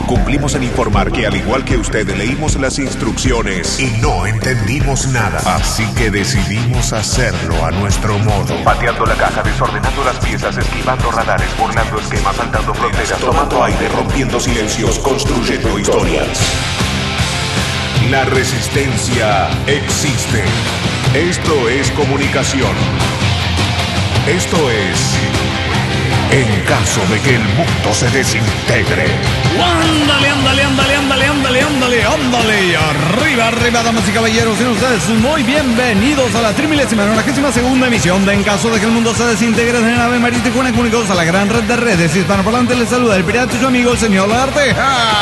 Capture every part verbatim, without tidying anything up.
Cumplimos en informar que al igual que usted leímos las instrucciones y no entendimos nada. Así que decidimos hacerlo a nuestro modo. Pateando la caja, desordenando las piezas, esquivando radares, burlando esquemas, saltando fronteras, tomando aire, rompiendo silencios, construyendo historias. La resistencia existe. Esto es comunicación. Esto es... En caso de que el mundo se desintegre. Ándale, ándale, ándale, ándale, ándale, ándale, ándale. Arriba, arriba, damas y caballeros. Sean ustedes muy bienvenidos a la trimilésima, nonagésima segunda emisión de En caso de que el mundo se desintegre, de nave marítima comunicados a la gran red de redes hispanoparlantes. Les saluda el pirata y su amigo, el señor Larte.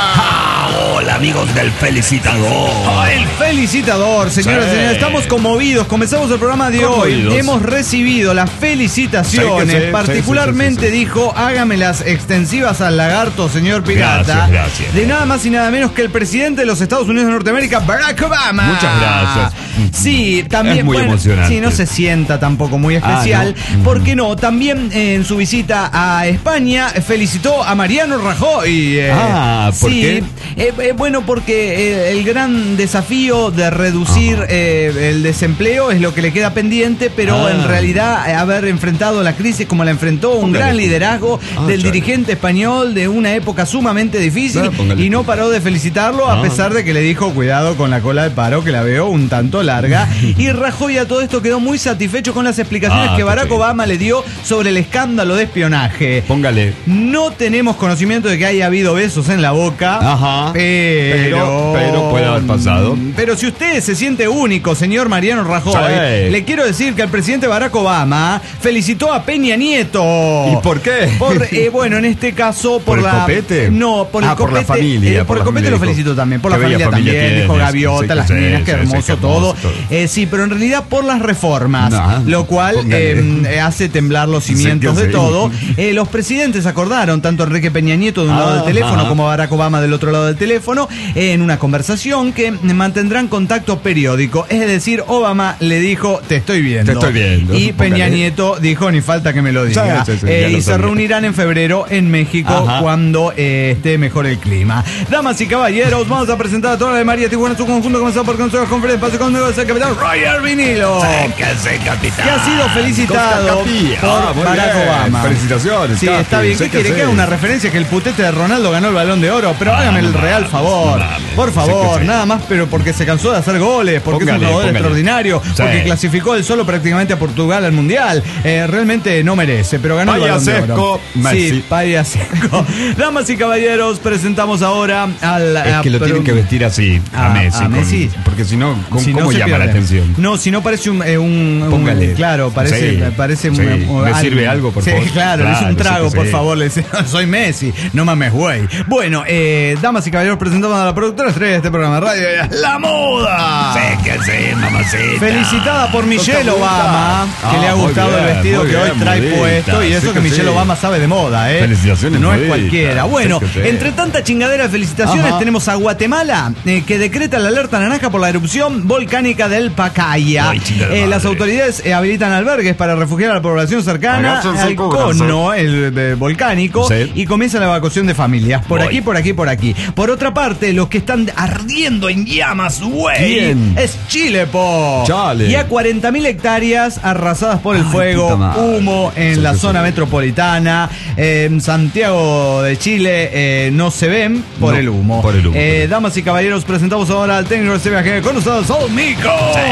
¡Ah! Hola, amigos del Felicitador. Oh, el Felicitador, señoras y Sí. señores. Estamos conmovidos. Comenzamos el programa de Conmovidos. hoy. Hemos recibido las felicitaciones. Sí que sí, particularmente sí, sí, sí, sí. dijo, hágamelas extensivas al lagarto, señor pirata. Gracias, gracias. De nada más y nada menos que el presidente de los Estados Unidos de Norteamérica, Barack Obama. Muchas gracias. Sí, también. Es muy bueno, emocionante. sí, no se sienta tampoco muy especial. Ah, ¿no? ¿Por qué no? También eh, en su visita a España felicitó a Mariano Rajoy. eh, Ah, ¿por sí, qué? eh, eh, bueno, porque eh, el gran desafío de reducir eh, el desempleo es lo que le queda pendiente, pero Ah. en realidad eh, haber enfrentado la crisis como la enfrentó, un Póngale. gran liderazgo Ah, del chale. dirigente español de una época sumamente difícil, Ah, póngale. y no paró de felicitarlo a Ah. pesar de que le dijo cuidado con la cola de paro, que la veo un tanto larga. Y Rajoy a todo esto quedó muy satísfico con las explicaciones Ah, que Barack perfecto. Obama le dio sobre el escándalo de espionaje. Póngale. No tenemos conocimiento de que haya habido besos en la boca. Ajá. Pero, Pero- pero puede haber pasado. Pero si usted se siente único, señor Mariano Rajoy, Sí. le quiero decir que el presidente Barack Obama felicitó a Peña Nieto. ¿Y por qué? Por, eh, bueno, en este caso, por, ¿Por el la. copete? No, por el Ah, por copete. la familia, eh, por, por el la copete familia lo dijo. felicito también. Por la Qué bella familia, familia también. Dijo tienes. Gaviota, Sí, las sí, nenas, sí, qué sí, hermoso qué todo. hermoso todo. Eh, sí, pero en realidad por las reformas. No, lo cual póngale. eh, hace temblar los Sí, cimientos que de sí. todo. Eh, los presidentes acordaron, tanto Enrique Peña Nieto de un lado del Ajá. teléfono como Barack Obama del otro lado del teléfono, eh, en una conversación que mantendrán contacto periódico. Es decir, Obama le dijo, te estoy viendo. Te estoy viendo. Y Peña Póngale. Nieto dijo, ni falta que me lo diga. Sí, sí, sí, Eh, ya lo y se sabía. reunirán en febrero en México Ajá. cuando eh, esté mejor el clima. Damas y caballeros, vamos a presentar a toda la de María Tijuana en su conjunto, comenzado por Consejo de Conferencia. Pase conmigo, es el capitán Roger Vinilo. Que se capitán. Que ha sido felicitado Capi. por Ah, muy Barack bien. Obama. Felicitaciones, Sí, Capi. está bien. ¿Qué Sé que quiere? sí. Que haga una referencia que el putete de Ronaldo ganó el Balón de Oro. Pero Ah, hágame el no real mames, favor. no mames. Por Sé favor, que sí. nada más, pero porque se cansó de hacer goles, porque es Póngale, un jugador póngale. extraordinario, Sí. porque clasificó él solo prácticamente a Portugal al Mundial. Eh, realmente no merece, pero ganó el Balón de Payasesco, Oro. Messi. Sí, Payasesco. Damas y caballeros, presentamos ahora al... Es a- que lo pero- tienen que vestir así, a, a- Messi. a con- Messi. porque si no, ¿cómo, Si no cómo se llama la pierde. atención? No, si no parece un, eh, un- un- Póngale. claro, parece, Sí, parece sí. un, ¿Me sirve algo, por sí, favor? Claro, le hice un Claro, trago, sí que por sí. favor. Le dice, soy Messi, no mames, güey. Bueno, eh, damas y caballeros, presentamos a la productora estrella de este programa de radio, La Moda. Sé que sí, mamacita. Felicitada por Michelle Toca Obama, bonita. que Ah, le ha muy gustado bien, el vestido muy que hoy bien, trae bonita. puesto. Y eso Sí que que Michelle sí. Obama sabe de moda, ¿eh? Felicitaciones, No es bonita. cualquiera. Sí Bueno, que sí. entre tanta chingadera de felicitaciones, Ajá. tenemos a Guatemala, eh, que decreta la alerta naranja por la erupción volcánica del Pacaya. Ay, chingada Eh, las madre. autoridades eh, habilitan albergues para refugiar a la población cercana Agáchense, al cúbranse. cono el, eh, volcánico, Sí. y comienza la evacuación de familias. Por Voy. aquí, por aquí, por aquí. Por otra parte, los que están ardiendo en llamas, güey, ¿Quién? es Chile, po. Chale. Y a cuarenta mil hectáreas arrasadas por el Ay, fuego, puta madre. humo en Sí, la sí, zona sí. metropolitana. En Santiago de Chile eh, no se ven por No, el humo. por el humo. Eh, damas y caballeros, presentamos ahora al técnico de C B G con ustedes, Sol Mico.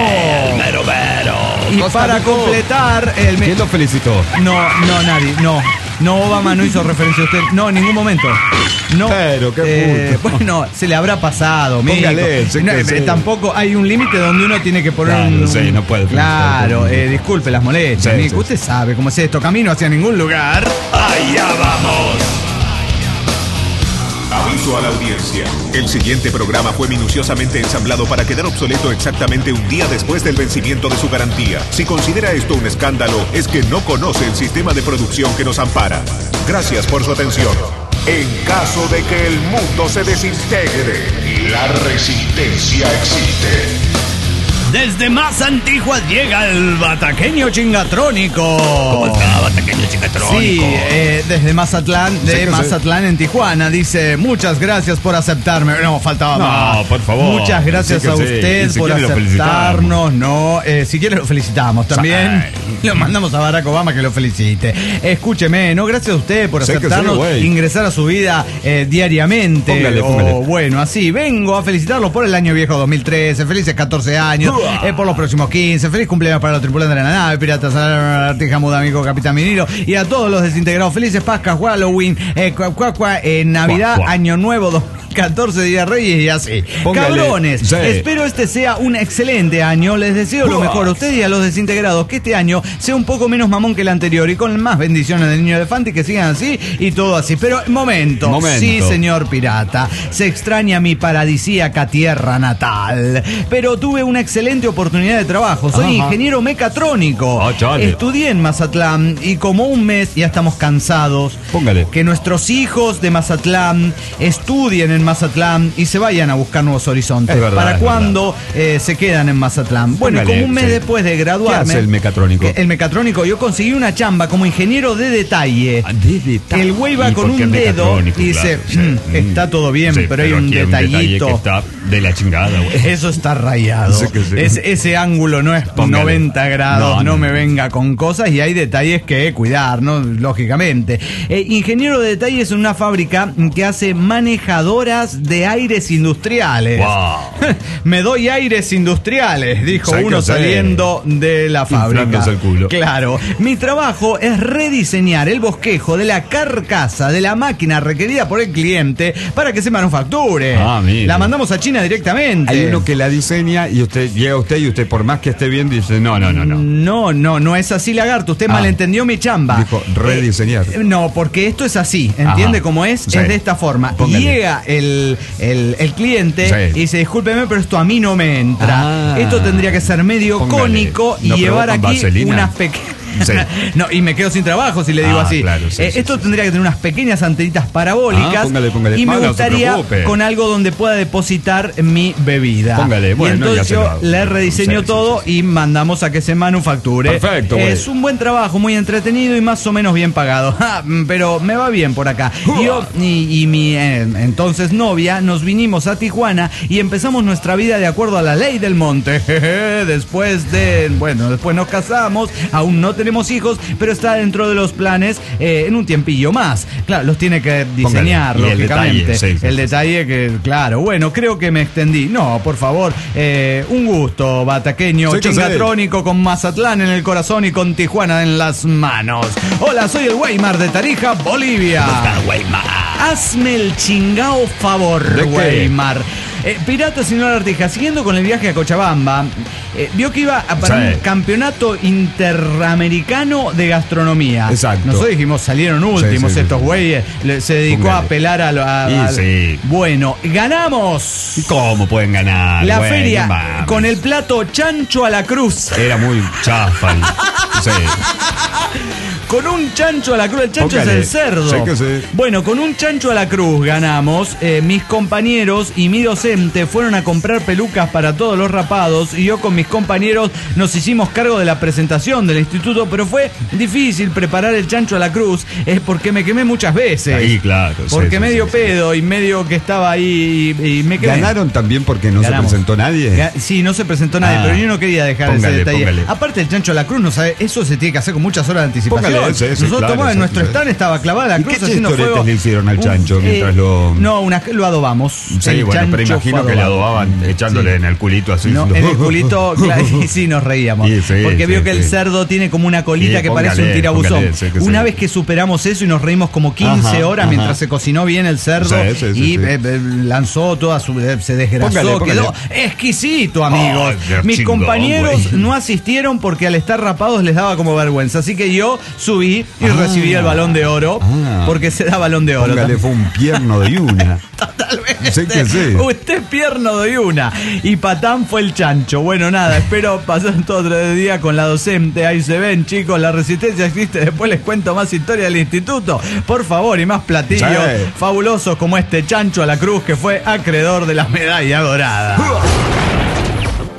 El mero mero. Y Costa para Rica. completar el... me- ¿Quién lo felicitó? No, no, nadie, no. No, Obama no hizo referencia a usted. No, en ningún momento. No. Pero, qué Eh, puto. bueno, se le habrá pasado, mico. Póngale, sé No, que eh, sí. Tampoco hay un límite donde uno tiene que poner Claro, un... sí, no puede felicitar Claro, todo el eh, mundo. disculpe las molestias, Sí, mico. sí, Usted sabe cómo es esto. Camino hacia ningún lugar. Allá vamos. Aviso a la audiencia. El siguiente programa fue minuciosamente ensamblado para quedar obsoleto exactamente un día después del vencimiento de su garantía. Si considera esto un escándalo, es que no conoce el sistema de producción que nos ampara. Gracias por su atención. En caso de que el mundo se desintegre, la resistencia existe. Desde más Antiguas llega el bataqueño chingatrónico. ¿Cómo está, bataqueño chingatrónico? Sí, eh, desde Mazatlán, de Sí, Mazatlán sí. en Tijuana. Dice, muchas gracias por aceptarme. No, faltaba No, más. por favor. Muchas gracias Sí que a sí. usted Y si por quiere lo aceptarnos. No, eh, si quiere lo felicitamos también. Sí. Lo mandamos a Barack Obama que lo felicite. Escúcheme, no, gracias a usted por Sí que sí, aceptarnos, güey. ingresar a su vida eh, diariamente. Póngale, o póngale. bueno, así, vengo a felicitarlos por el año viejo dos mil trece. Felices catorce años. eh, por los próximos quince. Feliz cumpleaños para los tripulantes de la nave, Piratas, Artija Muda, amigo Capitán Minero. Y a todos los desintegrados. Felices Pascas, Halloween, eh, cua, cua, cua, eh, Navidad, Cuá, cuá. Año Nuevo, dos mil catorce, Día Reyes y así. Póngale. Cabrones, Sí. espero este sea un excelente año. Les deseo lo Uah. mejor a ustedes y a los desintegrados. Que este año sea un poco menos mamón que el anterior y con más bendiciones del niño elefante y que sigan así y todo así. Pero, momento. Momento. Sí, señor pirata. Se extraña mi paradisíaca tierra natal. Pero tuve una excelente oportunidad de trabajo. Soy Ajá. ingeniero mecatrónico. Ah, chale. Estudié en Mazatlán y como un mes ya estamos cansados. Póngale. Que nuestros hijos de Mazatlán estudien en Mazatlán y se vayan a buscar nuevos horizontes. Es verdad, ¿Para es cuándo eh, se quedan en Mazatlán? Bueno, y Póngale, como un mes sí. después de graduarme. ¿Qué hace el mecatrónico? que- El mecatrónico, yo conseguí una chamba como ingeniero de detalle. Ah, de detalle. El güey va ¿Y con por qué un dedo mecatrónico? y dice, Claro, sí. "Mm, está todo bien, Sí, pero hay un aquí detallito". detalle que está de la chingada, güey. Eso está rayado. Sí que sí. Es- ese ángulo no es Póngale. noventa grados, no, No, no, me no. venga con cosas y hay detalles que cuidar, ¿no? Lógicamente. Eh, ingeniero de detalles en una fábrica que hace manejadoras de aires industriales. Wow. Me doy aires industriales, dijo Sí que uno sí. saliendo de la fábrica. Inflándose el culo. Claro. Mi trabajo es rediseñar el bosquejo de la carcasa de la máquina requerida por el cliente para que se manufacture. Ah, mire. La mandamos a China directamente. Hay uno que la diseña y usted llega a usted y usted por más que esté bien dice no, no, no, no. No, no, no es así, lagarto. Usted Ah. malentendió mi chamba. Dijo, rediseñar. Eh, no, porque esto es así. ¿Entiende Ajá. cómo es? Sí. Es de esta forma. Póngale. Llega el, el, el cliente Sí. y dice, discúlpeme, pero esto a mí no me entra. Ah. Esto tendría que ser medio Póngale. cónico y ¿No llevar probó con aquí vaselina? unas pequeñas... Sí. No, y me quedo sin trabajo si le digo Ah, así. claro, sí, Eh, sí, esto sí, tendría que tener unas pequeñas antenitas parabólicas. Ah, póngale, póngale. Y me Ah, no se gustaría preocupe. con algo donde pueda depositar mi bebida. Póngale, bueno, y entonces ya se yo lo hago. le rediseño Sí, sí, todo sí, y mandamos a que se manufacture. Perfecto, güey. Es un buen trabajo, muy entretenido y más o menos bien pagado. Ja, pero me va bien por acá. Yo y, y mi eh, entonces novia nos vinimos a Tijuana y empezamos nuestra vida de acuerdo a la ley del monte. Después de, bueno, después nos casamos, aún no tenemos hijos, pero está dentro de los planes eh, en un tiempillo más. Claro, los tiene que diseñar, Póngale. Y el lógicamente. detalle, sí, sí, el sí. detalle que, claro, bueno, creo que me extendí. No, por favor, eh, un gusto, bataqueño, Sí que chingatrónico con Mazatlán en el corazón y con Tijuana en las manos. Hola, soy el Weimar de Tarija, Bolivia. Está, güey, ma. Hazme el chingao favor, ¿De qué? Weimar. Eh, Pirata Señor Artija, siguiendo con el viaje a Cochabamba, eh, vio que iba a para Sí. un campeonato interamericano de gastronomía. Exacto. Nosotros dijimos, salieron últimos sí, sí, estos sí. güeyes. Le- Se dedicó Póngale. a apelar a lo. a- Y al- sí. Bueno, ganamos. ¿Y cómo pueden ganar? La güey? feria No mames. con el plato chancho a la cruz. Era muy chafa. el- Sí. Con un chancho a la cruz. El chancho Póngale. es el cerdo. Sí que sí. Bueno, con un chancho a la cruz ganamos. Eh, mis compañeros y mi docente fueron a comprar pelucas para todos los rapados y yo con mis compañeros nos hicimos cargo de la presentación del instituto, pero fue difícil preparar el chancho a la cruz eh, porque me quemé muchas veces. Ahí, claro. sí, Porque sí, medio sí, sí. pedo y medio que estaba ahí y, y me quemé. ¿Ganaron también porque no Ganamos. se presentó nadie? Ga- Sí, no se presentó nadie, Ah. pero yo no quería dejar Póngale, ese detalle. póngale. Aparte, el chancho a la cruz, no sabe, eso se tiene que hacer con muchas horas de anticipación. Póngale, sí, sí, Nosotros claro, tomamos en sí, nuestro sí. stand, estaba clavada la ¿Y cruz qué haciendo chistoretes fuego. le hicieron al Un- chancho mientras eh, lo- No, una, lo adobamos. Sí, El bueno, pero chancho imagino fue que le adobado. adobaban echándole Sí. en el culito así. No, en el culito, claro, y sí, nos reíamos. Sí, sí, porque sí, vio que el sí. cerdo tiene como una colita Sí, que parece un póngale, tirabuzón. póngale, sí, que Una sí. vez que superamos eso y nos reímos como quince Ajá, horas ajá. mientras se cocinó bien el cerdo Sí, sí, sí, y sí. eh, eh, lanzó toda su. eh, se desgrasó, Póngale, póngale. quedó exquisito, amigos. Ay, qué Mis chingón, compañeros güey. no asistieron porque al estar rapados les daba como vergüenza. Así que yo subí y Ah. recibí el balón de oro Ah. porque se da balón de oro. Póngale, fue un pierno de una. Totalmente. Sí que sí. Usted pierno de una. Y Patán fue el chancho. Bueno, nada, espero pasar todo otro día con la docente. Ahí se ven, chicos, la resistencia existe. Después les cuento más historia del instituto. Por favor, y más platillos Sí. fabulosos como este chancho a la cruz que fue acreedor de la medalla dorada.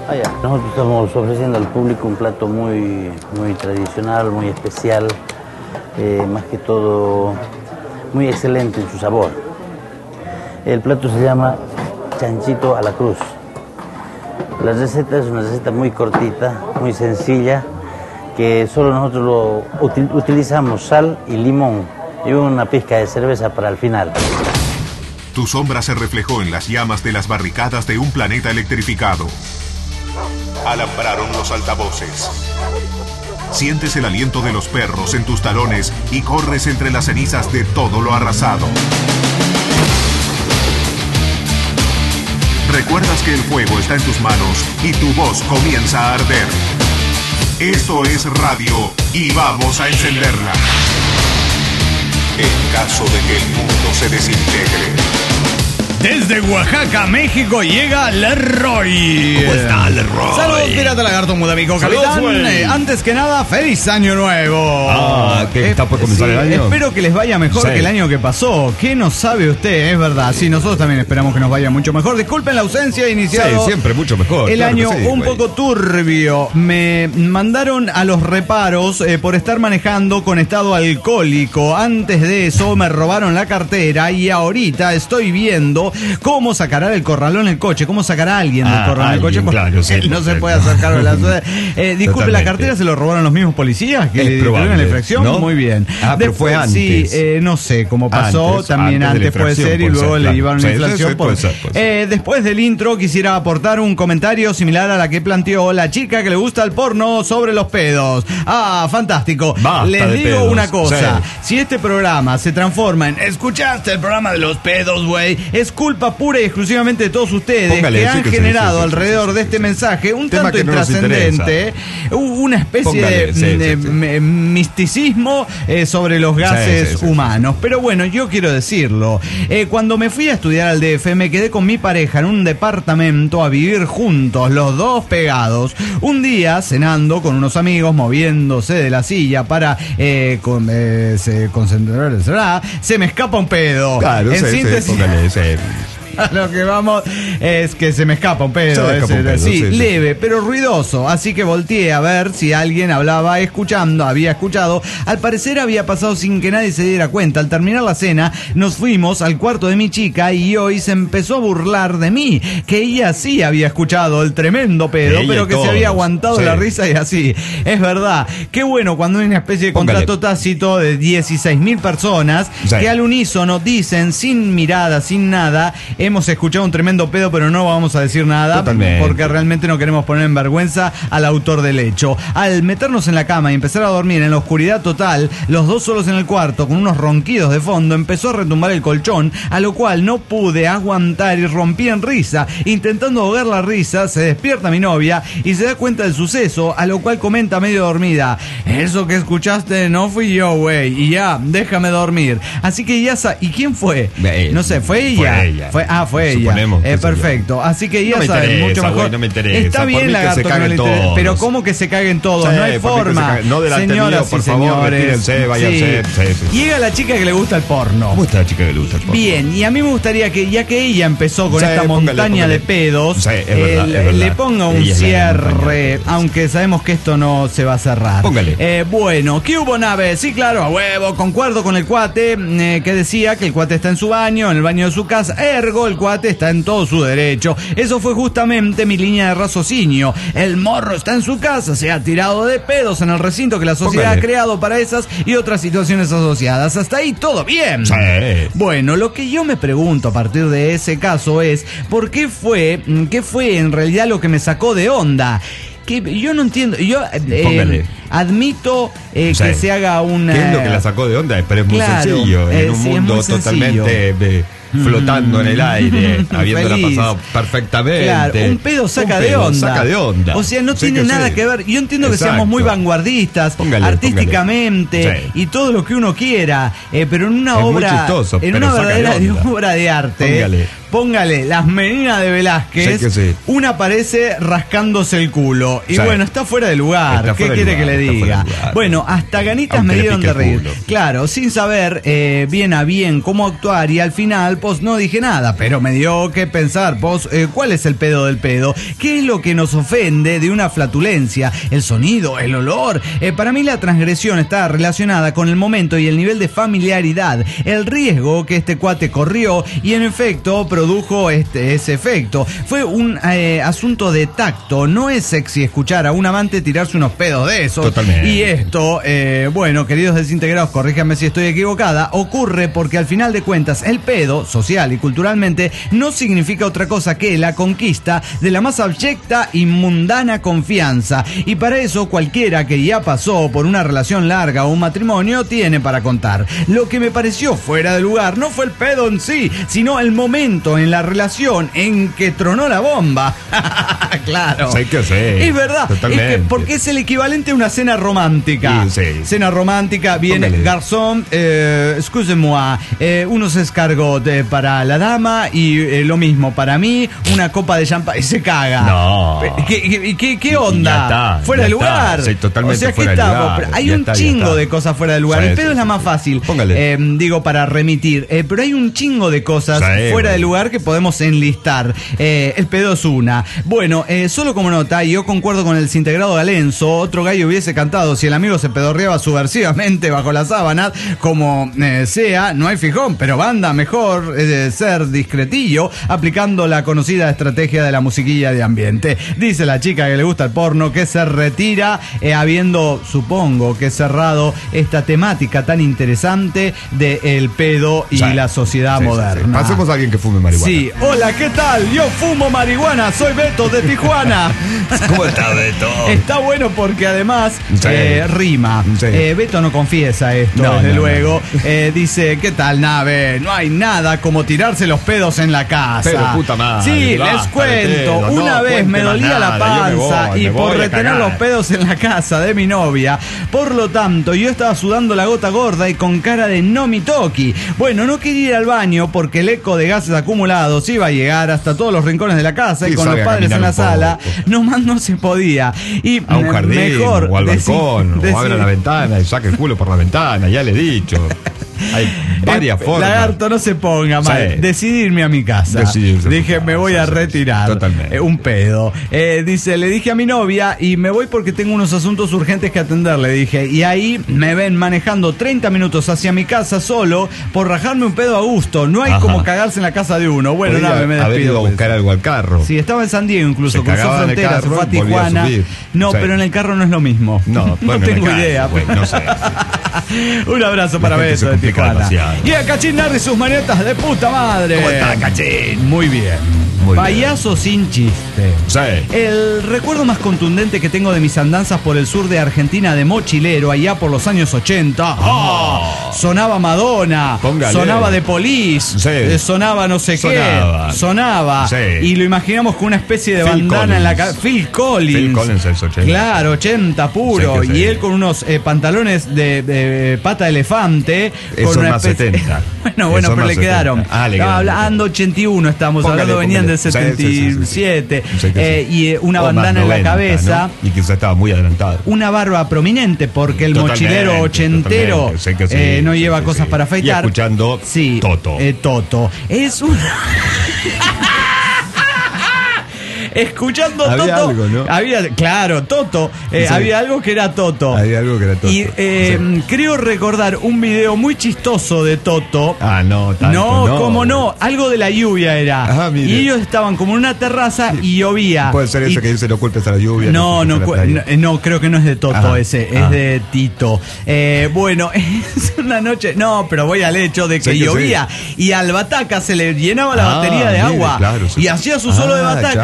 Ah, ya. Nosotros estamos ofreciendo al público un plato muy, muy tradicional, muy especial, eh, más que todo muy excelente en su sabor. El plato se llama chanchito a la cruz. La receta es una receta muy cortita, muy sencilla, que solo nosotros lo util- utilizamos sal y limón y una pizca de cerveza para el final. Tu sombra se reflejó en las llamas de las barricadas de un planeta electrificado. Alambraron los altavoces. Sientes el aliento de los perros en tus talones y corres entre las cenizas de todo lo arrasado. Recuerdas que el fuego está en tus manos y tu voz comienza a arder. Esto es radio y vamos a encenderla. En caso de que el mundo se desintegre. Desde Oaxaca, México, llega Leroy. ¿Cómo está, Leroy? Saludos, Pirata Lagarto, muy amigo, Saludos, capitán. güey. Eh, antes que nada, feliz año nuevo. Ah, que está por comenzar sí, el año. Espero que les vaya mejor Sí. que el año que pasó. ¿Qué no sabe usted? Es verdad. Sí, nosotros también esperamos que nos vaya mucho mejor. Disculpen la ausencia iniciado. Sí, siempre mucho mejor. El claro que año sí, un güey. poco turbio. Me mandaron a los reparos eh, por estar manejando con estado alcohólico. Antes de eso me robaron la cartera y ahorita estoy viendo cómo sacará el corralón el coche, cómo sacará a alguien del Ah, corralón el coche. alguien, Porque claro, sí, no se sí. puede hacer cargo de la ciudad. Eh, disculpe, Totalmente. ¿la cartera se lo robaron los mismos policías que Es le dieron probable, la infracción? ¿no? Muy bien. Ah, pero fue antes. Sí, eh, no sé cómo pasó. Antes, También antes de la antes, puede infracción, ser y puede luego ser, le claro. llevaron Sí, la sí, infracción. sí, por- puede ser, puede ser. Eh, después del intro quisiera aportar un comentario similar a la que planteó la chica que le gusta el porno sobre los pedos. Ah, fantástico. Basta Les de digo pedos. una cosa. Sí. Si este programa se transforma en ¿escuchaste el programa de los pedos, güey? Es culpa pura y exclusivamente de todos ustedes Póngale, que sí han que sí, generado sí, sí, alrededor sí, sí, de sí, este sí. mensaje un Tema tanto que no nos intrascendente, una especie Póngale, de sí, sí, de sí. m- misticismo eh, sobre los gases Sí, sí, sí, humanos. Pero bueno, yo quiero decirlo. Eh, cuando me fui a estudiar al D F, me quedé con mi pareja en un departamento a vivir juntos, los dos pegados. Un día, cenando con unos amigos, moviéndose de la silla para eh, con, eh, se, concentrarse, se me escapa un pedo. Claro, en sí, sí, síntesis, póngale, sí. a lo que vamos es que se me escapa un pedo, Se me escapa ese, un pedo, sí, sí, sí. leve, pero ruidoso. Así que volteé a ver si alguien hablaba escuchando, había escuchado. Al parecer había pasado sin que nadie se diera cuenta. Al terminar la cena, nos fuimos al cuarto de mi chica y hoy se empezó a burlar de mí, que ella sí había escuchado el tremendo pedo, Ella pero y que se todos, había aguantado sí. la risa y así. Es verdad. Qué bueno cuando hay una especie de Póngale. contrato tácito de dieciséis mil personas Sí. que al unísono dicen sin mirada, sin nada, hemos escuchado un tremendo pedo, pero no vamos a decir nada. Totalmente. Porque realmente no queremos poner en vergüenza al autor del hecho. Al meternos en la cama y empezar a dormir en la oscuridad total, los dos solos en el cuarto, con unos ronquidos de fondo, empezó a retumbar el colchón, a lo cual no pude aguantar y rompí en risa. Intentando ahogar la risa, se despierta mi novia y se da cuenta del suceso, a lo cual comenta medio dormida: eso que escuchaste no fui yo, güey, y ya, déjame dormir. Así que ya sa ¿y quién fue? Eh, No sé, fue fue ella. ella. Fue, ah, fue ella. Suponemos que Eh, es ella. perfecto. Así que ya No me saben, interesa, mucho mejor. güey, no me interesa. Está Por bien, mí que lagarto, se que no caguen le interesa. todos. Pero ¿cómo que se caguen todos? Sí, no hay por mí que se forma. caguen. No delante Señoras mío, por y favor, señores. retírense, váyanse. Sí, sí, sí. Llega la chica que le gusta el porno. ¿Cómo está la chica que le gusta el porno? Bien, y a mí me gustaría que, ya que ella empezó con Sí, esta póngale, montaña póngale. de pedos, Sí, es verdad, eh, es verdad. le ponga un Ella es la montaña de cierre, pedos. aunque sabemos que esto no se va a cerrar. Póngale. Eh, bueno, ¿qué hubo, nave? Sí, claro, a huevo, concuerdo con el cuate eh, que decía que el cuate está en su baño, en el baño de su casa, ergo, el cuate está en todo su derecho. Eso fue justamente mi línea de raciocinio. El morro está en su casa, se ha tirado de pedos en el recinto que la sociedad Póngale. ha creado para esas y otras situaciones asociadas. Hasta ahí todo bien. Sí. Bueno, lo que yo me pregunto a partir de ese caso es, ¿por qué fue, qué fue en realidad lo que me sacó de onda? Que yo no entiendo, yo eh, Póngale. admito eh, Sí. que se haga una... ¿Qué es lo que la sacó de onda? Pero es muy Claro, sencillo. eh, En un sí, es mundo muy sencillo. totalmente eh, flotando en el aire, habiéndola Feliz. pasado perfectamente. Claro, un pedo saca Un de pedo onda. Saca de onda. O sea, no Sí tiene que nada sí. que ver. Yo entiendo que Exacto. seamos muy vanguardistas, Póngale, artísticamente póngale. Sí. y todo lo que uno quiera, eh, pero en una Es muy obra, chistoso, en pero una saca de verdadera onda. obra de arte, Póngale. póngale las meninas de Velázquez, Sí que sí. una aparece rascándose el culo. Y Sí. bueno, está fuera de lugar. Está ¿Qué fuera de quiere lugar, que le está fuera diga? de lugar. Bueno, hasta ganitas Aunque me le dieron pique de el reír. culo. Claro, sin saber eh, bien a bien cómo actuar, y al final, pues no dije nada, pero me dio que pensar, pues, eh, ¿cuál es el pedo del pedo? ¿Qué es lo que nos ofende de una flatulencia? ¿El sonido? ¿El olor? Eh, para mí la transgresión está relacionada con el momento y el nivel de familiaridad, el riesgo que este cuate corrió, y en efecto produjo este, ese efecto. Fue un eh, asunto de tacto. No es sexy escuchar a un amante tirarse unos pedos de esos. Totalmente. Y esto, eh, bueno, queridos desintegrados, corríjanme si estoy equivocada, ocurre porque al final de cuentas el pedo, social y culturalmente, no significa otra cosa que la conquista de la más abyecta y mundana confianza. Y para eso cualquiera que ya pasó por una relación larga o un matrimonio tiene para contar. Lo que me pareció fuera de lugar no fue el pedo en sí, sino el momento en la relación en que tronó la bomba. Claro. Sí que sí. Es verdad. Totalmente. Es que porque es el equivalente a una cena romántica. Sí, sí. Cena romántica, viene Póngale. garzón, eh, excusez-moi, eh, unos escargots eh, para la dama y eh, lo mismo para mí, una copa de champán y se caga. No. ¿Qué, qué, qué- qué Ya onda? está, fuera ya de lugar. está. Sí, totalmente o sea, ¿qué fuera de estamos? lugar. Pero hay Ya un está, ya chingo está. de cosas fuera de lugar. Sí, el pedo sí, es la sí, más sí. fácil. Póngale. Eh, digo, para remitir. Eh, pero hay un chingo de cosas Sí, fuera de bueno. lugar que podemos enlistar. Eh, el pedo es una. Bueno, eh, solo como nota, y yo concuerdo con el desintegrado Galenzo, otro gallo hubiese cantado si el amigo se pedorreaba subversivamente bajo la sábana, como eh, sea, no hay fijón, pero banda, mejor eh, ser discretillo, aplicando la conocida estrategia de la musiquilla de ambiente. Dice la chica que le gusta el porno que se retira, eh, habiendo, supongo, que cerrado esta temática tan interesante de el pedo y Sí. la sociedad Sí, sí, sí. moderna. Pasemos a alguien que fume marihuana. Sí, hola, ¿qué tal? Yo fumo marihuana, soy Beto de Tijuana. ¿Cómo está, Beto? Está bueno porque además Sí. eh, rima. Sí. Eh, Beto no confiesa esto, No, desde no, luego. Eh, dice, ¿qué tal, nave? No hay nada como tirarse los pedos en la casa. Pero puta madre, Sí, basta les de cuento. pedos, Una no vez me cuente más dolía la nada, yo me panza voy, y me por voy a retener cagar. los pedos en la casa de mi novia. Por lo tanto, yo estaba sudando la gota gorda y con cara de no mi toki. Bueno, no quería ir al baño porque el eco de gases acumulados iba a llegar hasta todos los rincones de la casa y Sí, con los salga a padres en caminar la un sala poco. nomás no se podía. Y A un jardín, mejor o al deci- balcón, deci- o abra la ventana y saque el culo por la ventana, ya le he dicho. Hay varias Eh, formas. Lagarto, no se ponga mal. Sí. Decidirme a mi casa. Decidirse a Dije, tu me casa, voy a sí, retirar. totalmente. Eh, un pedo. Eh, dice, le dije a mi novia y me voy porque tengo unos asuntos urgentes que atender, le dije. Y ahí me ven manejando treinta minutos hacia mi casa solo por rajarme un pedo a gusto. No hay Ajá. como cagarse en la casa de uno. Bueno, Podría nada, me haber despido. ido a pues. buscar algo al carro. Sí, estaba en San Diego incluso, Se cruzó cagaba en el fronteras, se carro fue a y volvía a Tijuana. subir. No, Sí. pero en el carro no es lo mismo. No, bueno, en el tengo carro, idea. güey, no sé. Un abrazo para gente se Beto de complica Tijuana. demasiado. Y a Cachín Narri sus manetas de puta madre. ¿Cómo está, Cachín? Muy bien. Muy bien. Payaso sin chiste. Sí. El recuerdo más contundente que tengo de mis andanzas por el sur de Argentina de mochilero, allá por los años ochenta, ¡ah! Sonaba Madonna, Póngale. sonaba The Police, Sí. eh, sonaba no sé Sonaba. qué, sonaba, Sí. y lo imaginamos con una especie de Phil bandana en la Collins. cabeza. Phil Collins. Phil Collins es ochenta. Claro, ochenta puro. Sí que sí. Y él con unos eh, pantalones de, de pata de elefante. Eso con una es más especie- setenta. bueno, bueno, Eso pero es le más quedaron. setenta. Ah, le Estaba quedaron. hablando ochenta y uno, estamos Póngale, hablando, venían póngale. del Sí, sí, setenta y siete. sí, sí, sí. Sí que sí. Eh, y eh, una O más bandana en la noventa, cabeza. ¿no? Y quizás estaba muy adelantado. Una barba prominente porque el Totalmente, mochilero ochentero totalmente, sé que sí, eh, no sí, lleva sí, cosas sí. para afeitar. Y escuchando sí, Toto. eh, Toto. Es un... Escuchando Había Toto. algo, ¿no? Había, claro, Toto. eh, Sí. Había algo que era Toto. Había algo que era Toto. Y eh, Sí. creo recordar un video muy chistoso de Toto. Ah, no, tanto, no, no. cómo no, algo de la lluvia era. Ajá, mire. Y ellos estaban como en una terraza y llovía. Puede ser Y- ese que dice no culpes a la lluvia. no, no, culpes cu- a la no, playa. no, creo que no es de Toto Ajá, ese, es ah. de Tito. Eh, bueno, es una noche, no, pero voy al hecho de que Sí que llovía y al bataca se le llenaba la Ah, batería de mire, agua claro, sí. y hacía su solo de Ah, bataca chale, y chale.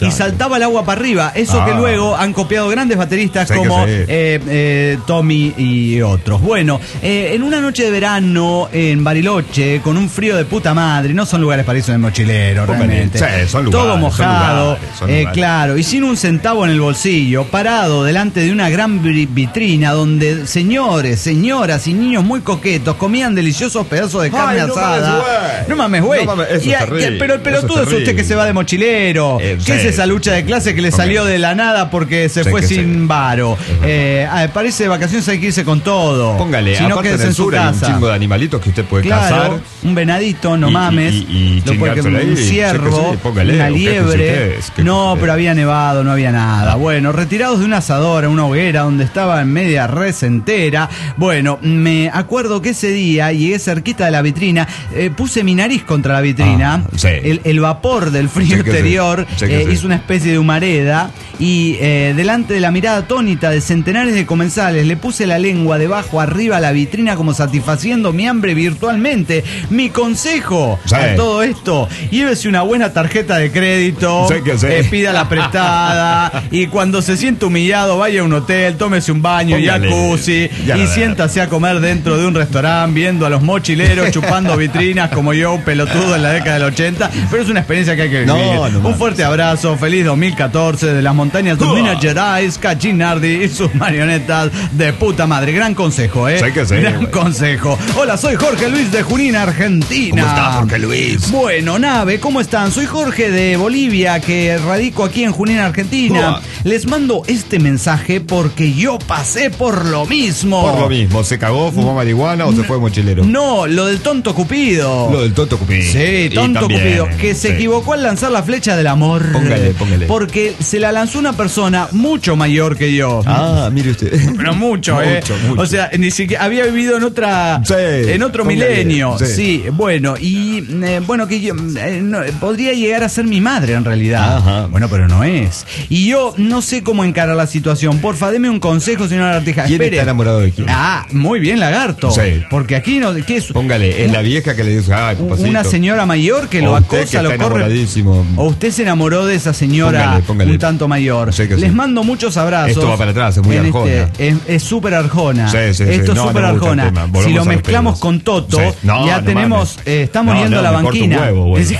y saltaba el agua para arriba. Eso Ah. que luego han copiado grandes bateristas Sí que como sí. eh, eh, Tommy y otros. Bueno, eh, en una noche de verano en Bariloche, con un frío de puta madre, no son lugares para irse de mochilero, Póngale, realmente. sí, son lugares, Todo son mojado, lugares, son eh, lugares. claro, y sin un centavo en el bolsillo, parado delante de una gran vi- vitrina donde señores, señoras y niños muy coquetos comían deliciosos pedazos de carne Ay, no asada. mames, güey. No mames, güey. No mames, eso Y es a- terrible, Pero el pelotudo eso es es usted que terrible. se va de mochilero. Eh, ¿Qué sí. es esa lucha de clase que le Ok. salió de la nada porque se Sí fue que sin sí. varo? Eh, ah, parece de vacaciones hay que irse con todo. Póngale, si no aparte quédese del en su sur hay un casa. chingo de animalitos que usted puede Claro, cazar. un venadito, no Y- mames. y- y Lo puede- chingárselo ahí. un Sí que ciervo, sí, póngale, una o quéjese liebre. usted, quéjese No, usted. pero había nevado, no había nada. Bueno, retirados de un asador, una hoguera donde estaba en media res entera. Bueno, me acuerdo que ese día llegué cerquita de la vitrina, eh, puse mi nariz contra la vitrina. Ah, sí. el, el vapor del frío Sí que sí, exterior sí que eh, sí. hizo una especie de humareda y eh, delante de la mirada atónita de centenares de comensales le puse la lengua debajo arriba a la vitrina como satisfaciendo mi hambre virtualmente. Mi consejo Sí. a todo esto: llévese una buena tarjeta de crédito, Sí que sí. eh, pídala prestada y cuando se siente humillado vaya a un hotel, tómese un baño, Póngale, jacuzzi ya y la siéntase a comer dentro de un restaurante viendo a los mochileros chupando vitrinas como yo, un pelotudo en la década del ochenta, pero es una experiencia que hay que vivir. No, no un mames. fuerte abrazo, feliz dos mil catorce de las montañas de Minas Gerais, Cachinardi y sus marionetas de puta madre. Gran consejo, ¿eh? Sí que sí, Gran güey. consejo. Hola, soy Jorge Luis de Junín, Argentina. ¿Cómo está, Jorge Luis? Bueno, nave, ¿cómo están? Soy Jorge de Bolivia, que radico aquí en Junín, Argentina. Uah. Les mando este mensaje porque yo pasé por lo mismo. Por lo mismo, ¿se cagó, fumó marihuana o se fue mochilero? No, lo del tonto Cupido. Lo del tonto Cupido. Sí, Y tonto también, Cupido, que se sí. equivocó al lanzar la flecha del amor. Póngale, póngale. Porque se la lanzó una persona mucho mayor que yo. Ah, mire usted. Pero mucho, ¿eh? Mucho, mucho. O sea, ni siquiera había vivido en otra, Sí, en otro póngale, milenio. Sí. sí. bueno, y eh, bueno, que yo eh, no, podría llegar a ser mi madre en realidad. Ajá. Bueno, pero no es. Y yo no sé cómo encarar la situación. Porfa, deme un consejo, señora Artija. ¿Quién Espere. está enamorado de quién? Ah, muy bien, lagarto. Sí. Porque aquí no, ¿qué es? Póngale, es la vieja que le dice, ah, papacito. Una señora mayor que lo O usted acosa, que lo está corre. enamoradísimo. O usted se enamoró de esa señora Póngale, póngale. un tanto mayor. Sí que sí. Les mando muchos abrazos. Esto va para atrás, es muy En arjona. este- es es súper arjona. Sí, sí, sí. Esto es No, súper no me gusta el arjona. tema. Volvamos Si lo a los mezclamos pedos. con Toto, Sí. No, ya no tenemos. mames. eh, estamos No, yendo no, a la me corto un banquina. huevo, güey.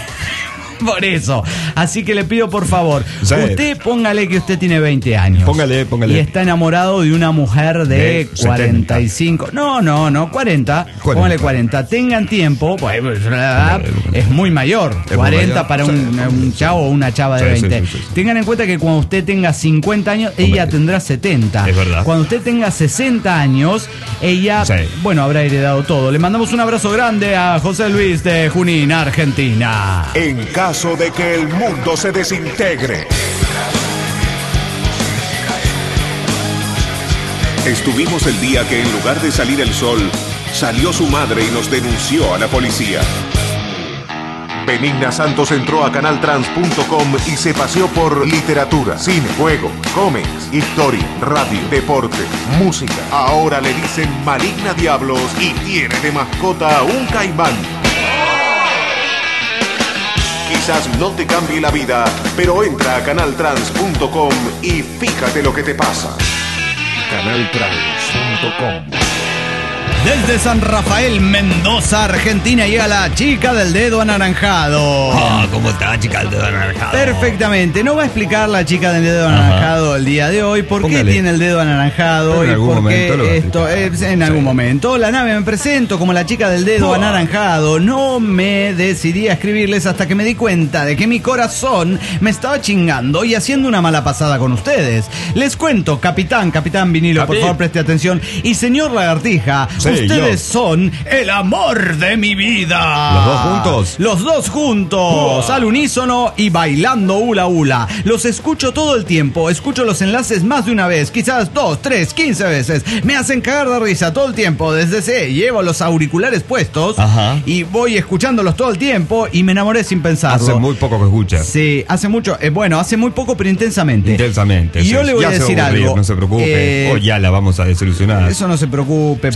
Por eso. Así que le pido por favor, Sí. usted póngale que usted tiene veinte años. Póngale, póngale. Y está enamorado de una mujer de, De cuarenta y cinco. No, no, no, cuarenta. Póngale cuarenta. Tengan tiempo, pues pues, la edad es muy mayor. Es muy cuarenta mayor. para un, Sí. un chavo o una chava de Sí, sí, veinte. sí, sí, sí. Tengan en cuenta que cuando usted tenga cincuenta años, ella Póngale. tendrá setenta. Es verdad. Cuando usted tenga sesenta años, ella, Sí. bueno, habrá heredado todo. Le mandamos un abrazo grande a José Luis de Junín, Argentina. En caso de que el mundo se desintegre. Estuvimos el día que en lugar de salir el sol, salió su madre y nos denunció a la policía. Benigna Santos entró a canal trans punto com y se paseó por literatura, cine, juego, cómics, historia, radio, deporte, música. Ahora le dicen Maligna Diablos y tiene de mascota un caimán. Quizás no te cambie la vida, pero entra a canal trans punto com y fíjate lo que te pasa. canal trans punto com. Desde San Rafael, Mendoza, Argentina, llega la chica del dedo anaranjado. Ah, ¿cómo está, chica del dedo anaranjado? Perfectamente. No va a explicar la chica del dedo anaranjado el día de hoy por qué Póngale. tiene el dedo anaranjado Pero en y algún por qué momento lo va a esto explicar. es en algún Sí. momento. La nave, me presento como la chica del dedo anaranjado. No me decidí a escribirles hasta que me di cuenta de que mi corazón me estaba chingando y haciendo una mala pasada con ustedes. Les cuento, capitán, capitán vinilo, por Capi. favor preste atención. Y señor Lagartija, Sí, ustedes yo. son el amor de mi vida. ¿Los dos juntos? Los dos juntos, Uah. al unísono y bailando hula hula. Los escucho todo el tiempo, escucho los enlaces más de una vez, quizás dos, tres, quince veces. Me hacen cagar de risa todo el tiempo, desde ese llevo los auriculares puestos Ajá. y voy escuchándolos todo el tiempo y me enamoré sin pensarlo. Hace muy poco que escucha. Sí, hace mucho, eh, bueno, hace muy poco pero intensamente. Intensamente. Y sí. yo le voy Ya a se va decir aburrir, algo. No se preocupe. Eh, o ya la vamos a desilusionar. Eso no se preocupe, Sí, pero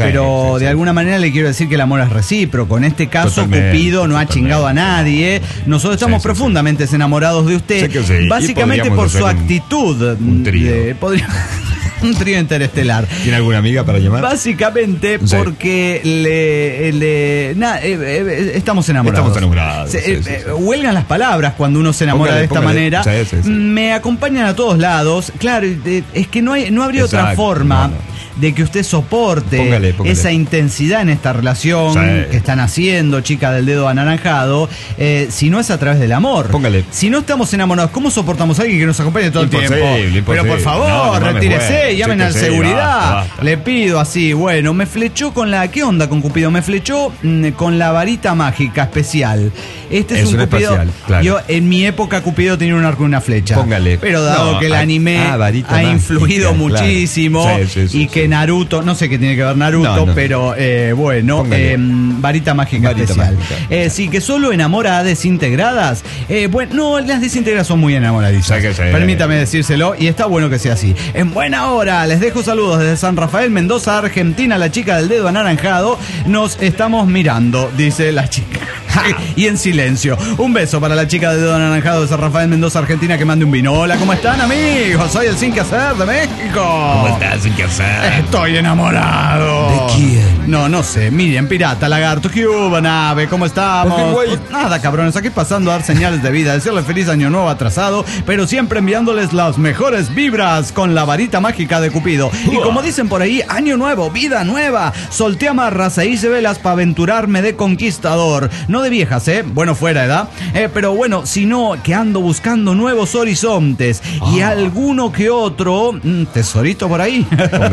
pero sí, de sí. alguna manera le quiero decir que el amor es recíproco. En este caso, Totalmente, Cupido no ha totalmente. chingado a nadie. Nosotros estamos Sí, sí, profundamente enamorados de usted, Sé que sí, y básicamente podríamos por su hacer un- actitud. un trío. de- podría- un trío interestelar. ¿Tiene alguna amiga para llamar? Básicamente Sí. porque le, le- na- eh, eh, estamos enamorados. Estamos enamorados, Se- sí, eh, sí, eh, sí. Huelgan las palabras cuando uno se enamora Póngale, de esta póngale. manera. Sí, sí, sí. Me acompañan a todos lados. Claro, eh, es que no hay, no habría otra Exacto, forma no, no. de que usted soporte Póngale, póngale. esa intensidad en esta relación Sí. que están haciendo, chica del dedo anaranjado, eh, si no es a través del amor. Póngale. Si no estamos enamorados, ¿cómo soportamos a alguien que nos acompañe todo Imposible, el tiempo? imposible. Pero por favor, No, no mames, retírese, bueno, llamen sí a que sí, seguridad. basta, basta. Le pido así, bueno, me flechó con la... ¿Qué onda con Cupido? Me flechó mm, con la varita mágica especial. Este es, Es un un Cupido... espacial, claro. Yo, en mi época, Cupido tenía un arco y una flecha. Póngale. Pero dado No, que el ah, anime ah, varita ha mágica, influido claro. muchísimo Sí, sí, sí, y sí. que Naruto, no sé qué tiene que ver Naruto, No, no. pero eh, bueno, Póngale. eh, varita mágica Varita especial. mágica. Eh, sí, que solo enamora a desintegradas. Eh, bueno, no, las desintegradas son muy enamoradizas. Sí que sí. Permítame decírselo, y está bueno que sea así. En buena hora, les dejo saludos desde San Rafael, Mendoza, Argentina, la chica del dedo anaranjado. Nos estamos mirando, dice la chica. Y en silencio. Un beso para la chica del dedo anaranjado de San Rafael, Mendoza, Argentina, que mande un vino. Hola, ¿cómo están, amigos? Soy el Sin Que Hacer de México. ¿Cómo estás? ¿Sin qué hacer? Estoy enamorado. ¿De quién? No, no sé. Miriam, pirata, lagarto, ¿qué hubo, nave? ¿Cómo estamos? ¿Por qué, güey? Pues nada, cabrones, aquí pasando a dar señales de vida, decirle feliz año nuevo atrasado, pero siempre enviándoles las mejores vibras con la varita mágica de Cupido. Y como dicen por ahí, año nuevo, vida nueva. Solté amarras e hice velas para aventurarme de conquistador. No de viejas, ¿eh? Bueno, fuera, ¿edad? Eh, pero bueno, sino que ando buscando nuevos horizontes y alguno que otro mm, tesorito por ahí.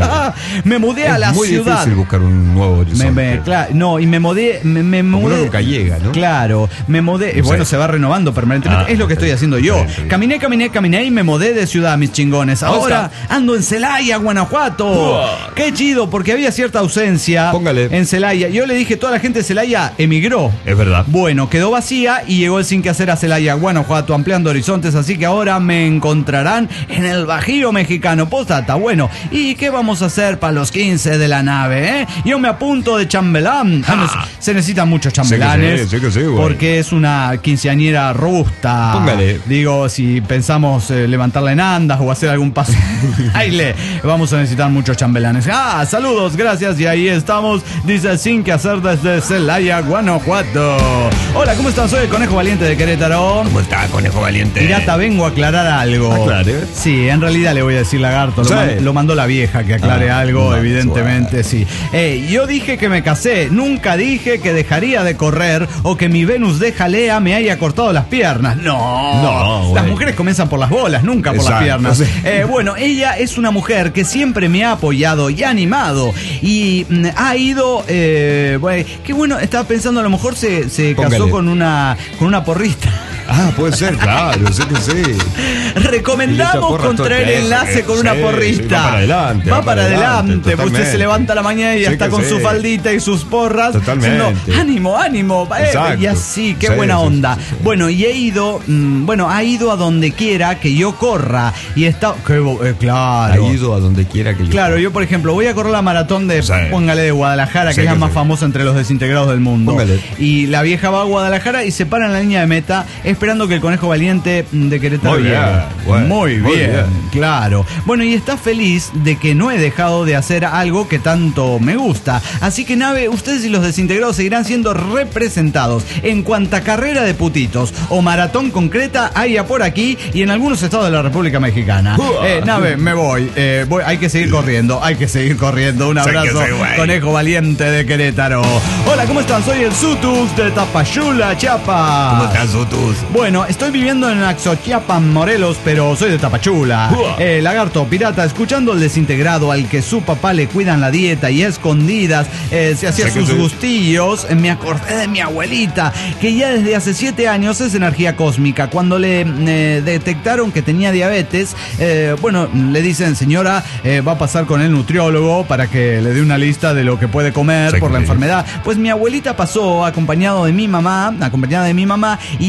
Me mudé a Es la muy ciudad. difícil buscar un nuevo Me, horizonte. me- cla- no, y me mudé, me, me Como mudé. uno nunca llega, ¿no? Claro, me mudé. Y No bueno, sé. se va renovando permanentemente. Ah, es lo que ok. estoy haciendo yo. Está bien, está bien. Caminé, caminé, caminé y me mudé de ciudad, mis chingones. ¿Dónde Ahora ando en Celaya, Guanajuato. Uah. Qué chido, porque había cierta ausencia Póngale. en Celaya. Yo le dije, toda la gente de Celaya emigró. Es verdad. Bueno, quedó vacía y llegó el Sin Que Hacer a Celaya, Guanajuato, ampliando horizontes, así que ahora me encontrarán en el Bajío mexicano. Postdata, bueno, ¿y qué vamos a hacer para los quince de la nave, eh? Yo me apunto de chambelán. Ah, no, se necesitan muchos chambelanes. Sí que sí, sí que sí, güey. porque es una quinceañera robusta. Póngale. Digo, si pensamos eh, levantarla en andas o hacer algún paso baile, vamos a necesitar muchos chambelanes. Ah, saludos, gracias, y ahí estamos, dice Sin Que Hacer desde Celaya, Guanajuato. Hola, ¿cómo están? Soy el Conejo Valiente de Querétaro. ¿Cómo está, conejo valiente? Pirata, vengo a aclarar algo. Aclare. Sí, en realidad le voy a decir lagarto. Lo, Sí. man- lo mandó la vieja que aclare Ah, algo, no, evidentemente, sí. Eh, yo dije que me casé. Nunca dije que dejaría de correr o que mi Venus de jalea me haya cortado las piernas. No. No, Las güey. mujeres comienzan por las bolas, nunca por las Exacto, piernas. sí. Eh, bueno, ella es una mujer que siempre me ha apoyado y animado. Y mm, ha ido. Eh, bueno, qué bueno, estaba pensando, a lo mejor se, se casó Póngale. con una, con una porrista. Ah, puede ser, claro, sé que sí. Recomendamos Y le echa porras contraer todo el enlace tiempo. con una Sí, porrista. sí, va para adelante, Va va para para adelante. adelante, Pues usted se totalmente. levanta a la mañana y ya Sí está que con sí. su faldita y sus porras. Totalmente. diciendo, ánimo, ánimo. eh, Exacto. y así, qué Sí, buena sí, onda. sí, sí. Bueno, y he ido, mm, bueno, ha ido a donde quiera que yo corra. Y está, qué bo- eh, Ha claro. ido a donde quiera que yo. Claro, yo por ejemplo voy a correr la maratón de, Sí. póngale, de Guadalajara, que Sí es la que más sí. famosa entre los desintegrados del mundo. Póngale. Y la vieja va a Guadalajara y se para en la línea de meta esperando que el Conejo Valiente mm, de Querétaro Muy bien, llegue. bueno, muy, muy bien, bien. claro. Bueno, y está feliz de que no he dejado de hacer algo que tanto me gusta. Así que, nave, ustedes y los desintegrados seguirán siendo representados en cuanta carrera de putitos o maratón concreta haya por aquí y en algunos estados de la República Mexicana. Uah. Eh, nave, me voy. Eh, voy. Hay que seguir corriendo, hay que seguir corriendo. Un Sí que abrazo, sí, güey. Conejo Valiente de Querétaro. Hola, ¿cómo están? Soy el Sutus de Tapachula, Chiapas. ¿Cómo estás, Sutus? Bueno, estoy viviendo en Axochiapan, Morelos, pero soy de Tapachula. Uah. Eh, lagarto, pirata, escuchando el desintegrado al que su papá le cuidan la dieta y a escondidas eh, se hacía Sé que sus sí. gustillos, eh, me acordé de mi abuelita, que ya desde hace siete años es energía cósmica. Cuando le eh, detectaron que tenía diabetes, eh, bueno, le dicen, señora, eh, va a pasar con el nutriólogo para que le dé una lista de lo que puede comer Sé por que la sí. enfermedad. Pues mi abuelita pasó acompañado de mi mamá, acompañada de mi mamá, y ya enfrente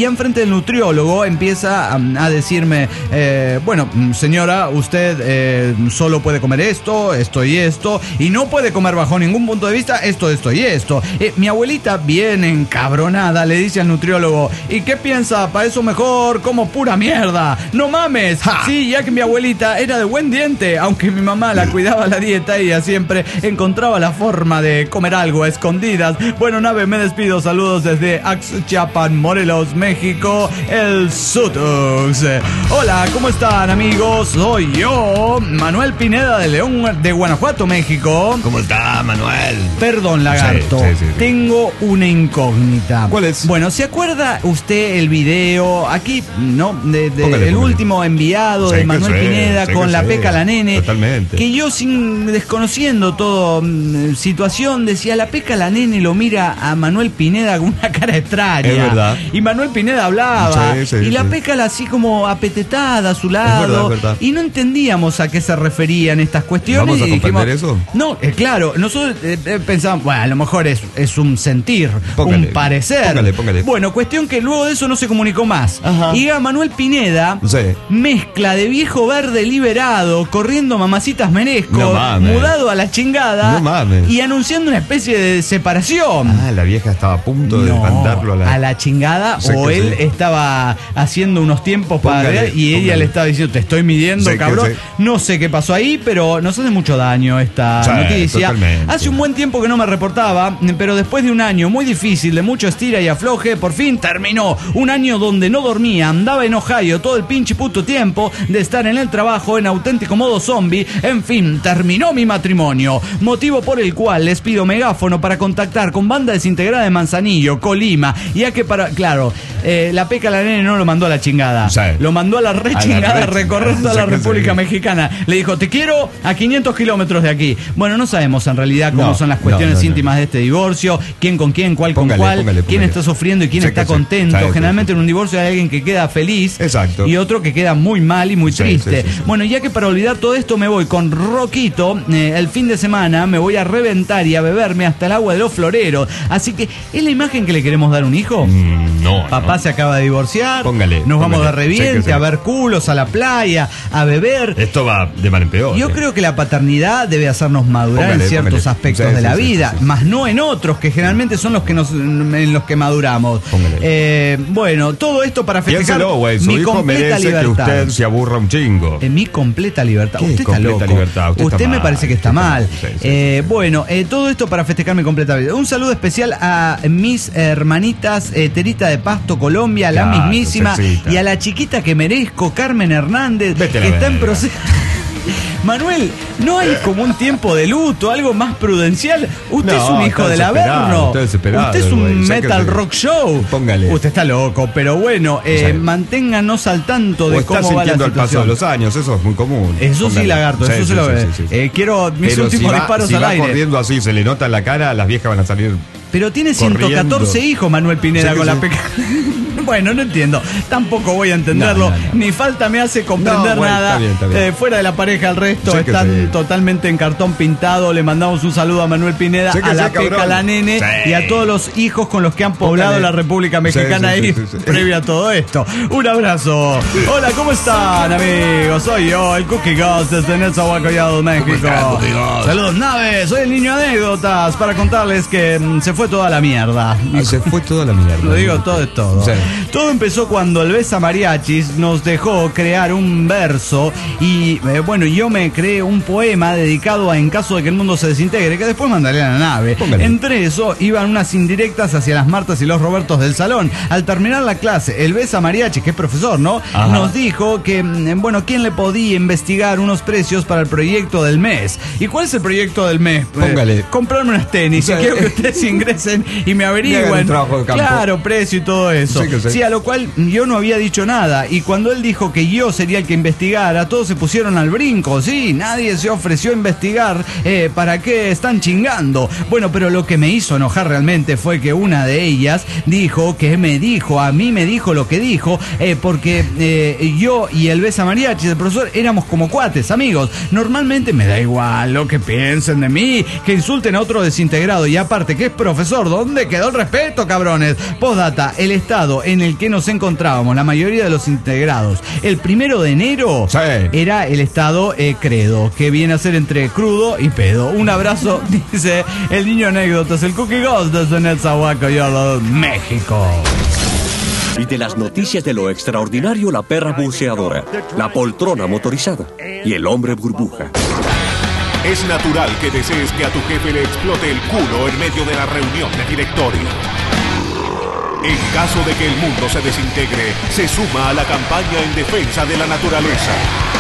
el nutriólogo empieza a, a decirme, eh, bueno, señora, usted eh, solo puede comer esto, esto y esto, y no puede comer bajo ningún punto de vista esto, esto y esto. Eh, mi abuelita, bien encabronada, le dice al nutriólogo, ¿y qué piensa? Para eso mejor como pura mierda. No mames. Ja. Sí, ya que mi abuelita era de buen diente, aunque mi mamá la cuidaba la dieta, ella siempre encontraba la forma de comer algo a escondidas. Bueno, nave, me despido. Saludos desde Axchiapan, Morelos, México, el Sutux. Hola, ¿cómo están, amigos? Soy yo, Manuel Pineda de León, de Guanajuato, México. ¿Cómo está, Manuel? Perdón, lagarto. Sí, sí, sí, sí. Tengo una incógnita. ¿Cuál es? Bueno, ¿se acuerda usted el video aquí, no? De, de, póngale, el póngale. último enviado Sí de Manuel sí, Pineda sí con la sí. Peca la Nene. Totalmente. Que yo, sin desconociendo todo mm, situación, decía, la Peca la Nene lo mira a Manuel Pineda con una cara extraña. Es verdad. Y Manuel Pineda hablaba. Sí, sí, y la sí. Peca la así como apetetada a su lado. Es verdad, es verdad. Y no entendíamos a qué se referían estas cuestiones. ¿Vamos a y dijimos, comprender eso? No, eh, claro, nosotros eh, eh, pensábamos, bueno, a lo mejor es, es un sentir, Póngale, un parecer. póngale, póngale. Bueno, cuestión que luego de eso no se comunicó más. Ajá. Y a Manuel Pineda, Sí. mezcla de viejo verde liberado, corriendo mamacitas menesco, No mames. mudado a la chingada No mames. y anunciando una especie de separación. Ah, la vieja estaba a punto de No, mandarlo a la... a la chingada, Sé o que él sí. estaba haciendo unos tiempos para Póngale, ver y ella póngale. le estaba diciendo, te estoy midiendo, Sé que cabrón. sí. No sé qué pasó ahí, pero nos hace mucho daño esta Sí, noticia. totalmente. Hace un buen tiempo que no me reportaba, pero después de un año muy difícil, de mucho estira y afloje, por fin terminó. Un año donde no dormía, andaba en Ohio todo el pinche puto tiempo de estar en el trabajo en auténtico modo zombie. En fin, terminó mi matrimonio. Motivo por el cual les pido megáfono para contactar con banda desintegrada de Manzanillo, Colima, ya que para... Claro, eh, la Peca la Nene no lo mandó a la chingada. Sí. Lo mandó a la re A la chingada, re a recorrer toda chingada. la Sí que República sí. Mexicana. Le dijo, te quiero a quinientos kilómetros de aquí. Bueno, no sabemos en realidad cómo No, son las no, cuestiones no, no. íntimas de este divorcio, quién con quién, cuál Póngale, con cuál, póngale, quién póngale. está sufriendo y quién Sí está que sí. contento. Sí, sí, Generalmente sí. en un divorcio hay alguien que queda feliz. Exacto. Y otro que queda muy mal y muy Sí, triste. sí, sí, sí. Bueno, ya que para olvidar todo esto me voy con Roquito, eh, el fin de semana me voy a reventar y a beberme hasta el agua de los floreros. Así que, ¿es la imagen que le queremos dar a un hijo? Mm, no, Papá no. se acaba de divorciar. Póngale, Nos vamos póngale. de reviente, Sí que sí. a ver culos, a la playa, a beber. Esto va de mal en peor. Yo eh. creo que la paternidad debe hacernos madurar Póngale, en ciertos póngale. aspectos Sí, de sí, la sí, vida, sí, sí. más no en otros, que generalmente son los que nos, en los que maduramos. Póngale. Eh, bueno, todo esto para festejar Piénselo, güey. Su mi hijo completa merece libertad. que usted se aburra un chingo. En mi completa libertad. ¿Qué Usted está completa loco. libertad? Usted está me mal. parece que está Usted está mal. mal. Sí, sí, Eh, sí, sí. Bueno, eh, todo esto para festejar mi completa libertad. Un saludo especial a mis hermanitas eh, Terita de Pasto, Colombia, la Claro, mismísima, sexita. y a la chiquita que merezco, Carmen Hernández, Vete a que la está en verga. proceso. Manuel, ¿no hay como un tiempo de luto, algo más prudencial? Usted No, es un hijo está del desesperado, Averno. está desesperado, Usted es un güey, metal sáquese. rock show. Póngale. Usted está loco, pero bueno, eh, Sí. manténganos al tanto O de está cómo va la sintiendo el paso situación. de los años, eso es muy común. Eso sí, Póngale. lagarto, Sí, eso sí, se lo sí, ve. sí, sí. Eh, quiero mis Pero últimos si va, disparos si al va aire. corriendo así, se le nota en la cara, las viejas van a salir. Pero tiene ciento catorce corriendo. hijos Manuel Pineda Sí que con la sí. peca. Bueno, no entiendo. Tampoco voy a entenderlo. No, no, no. Ni falta me hace comprender No, bueno, nada. está bien, está bien. Eh, fuera de la pareja, el resto Sí que están sí. totalmente en cartón pintado. Le mandamos un saludo a Manuel Pineda, Sí que a la sí, cabrón. peca, a la nene Sí. y a todos los hijos con los que han poblado Póngale. la República Mexicana Sí, sí, ahí sí, sí, sí. previo a todo esto. Un abrazo. Hola, ¿cómo están, amigos? Soy yo, el Cookie Ghost desde Nezahualcóyotl, México. está, Cookie Ghost? Saludos, naves. Soy el niño anécdotas para contarles que mm, se fue toda la mierda. Ah, se fue toda la mierda. Lo digo, todo es todo. Sí. Todo empezó cuando el Besa Mariachis nos dejó crear un verso y, eh, bueno, yo me creé un poema dedicado a En caso de que el mundo se desintegre, que después mandaré a la nave. Póngale. Entre eso iban unas indirectas hacia las Martas y los Robertos del salón. Al terminar la clase, el Besa Mariachis, que es profesor, ¿no? Ajá. Nos dijo que, mm, bueno, ¿quién le podía investigar unos precios para el proyecto del mes? ¿Y cuál es el proyecto del mes? Póngale. Eh, comprarme unas tenis. Sí. Y quiero que ustedes ingresen y me hagan averigüen. un trabajo de campo. Claro, precio y todo eso. Sí que sí. Sí, a lo cual yo no había dicho nada. Y cuando él dijo que yo sería el que investigara, todos se pusieron al brinco. Sí, nadie se ofreció a investigar. Eh, ¿Para qué están chingando? Bueno, pero lo que me hizo enojar realmente fue que una de ellas dijo que me dijo, a mí me dijo lo que dijo, eh, porque eh, yo y el Besa Mariachi, el profesor, éramos como cuates, amigos. Normalmente me da igual lo que piensen de mí, que insulten a otro desintegrado. Y aparte, que es profesor profesor, ¿dónde quedó el respeto, cabrones? Postdata, el estado en el que nos encontrábamos, la mayoría de los integrados, el primero de enero, sí, era el estado eh, credo, que viene a ser entre crudo y pedo. Un abrazo, dice el niño anécdotas, el Cookie Ghost desde Netzahualcóyotl, México. Y de las noticias de lo extraordinario, la perra buceadora, la poltrona motorizada y el hombre burbuja. Es natural que desees que a tu jefe le explote el culo en medio de la reunión de directorio. En caso de que el mundo se desintegre, se suma a la campaña en defensa de la naturaleza.